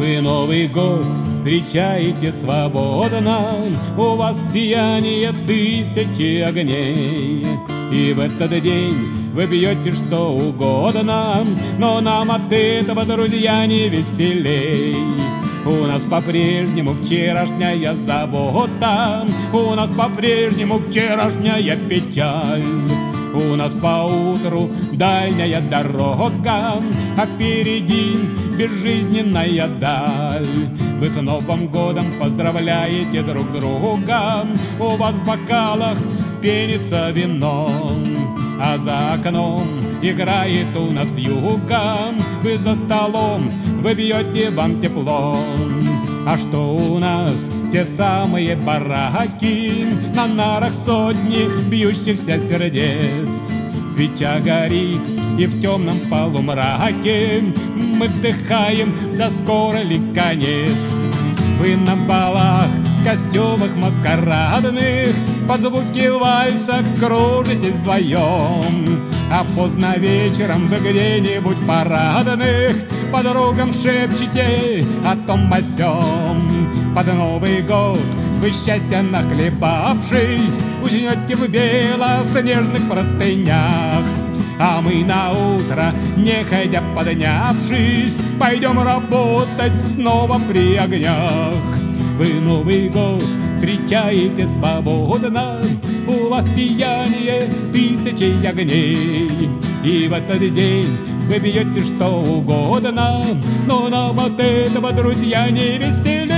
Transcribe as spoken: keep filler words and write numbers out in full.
Вы Новый год встречаете свободно, у вас сияние тысячи огней. И в этот день вы бьете что угодно, но нам от этого, друзья, не веселей. У нас по-прежнему вчерашняя забота, у нас по-прежнему вчерашняя печаль. У нас поутру дальняя дорога, а впереди безжизненная даль. Вы с Новым годом поздравляете друг друга, у вас в бокалах пенится вино, а за окном играет у нас вьюга. Вы за столом, вы бьете, вам тепло. А что у нас? Те самые бараки, на нарах сотни бьющихся сердец. Свеча горит, и в темном полумраке мы вздыхаем, да скоро ли конец. Вы на балах, костюмах маскарадных, под звуки вальса кружитесь вдвоем. А поздно вечером вы где-нибудь в парадных подругам шепчете о том о сём. Под Новый год вы счастья нахлебавшись уснете в белоснежных простынях. А мы на утро, неходя поднявшись, пойдем работать снова при огнях. Вы Новый год встречаете свободно, у вас сияние тысячи огней. И в этот день вы бьете что угодно, но нам от этого, друзья, не веселее.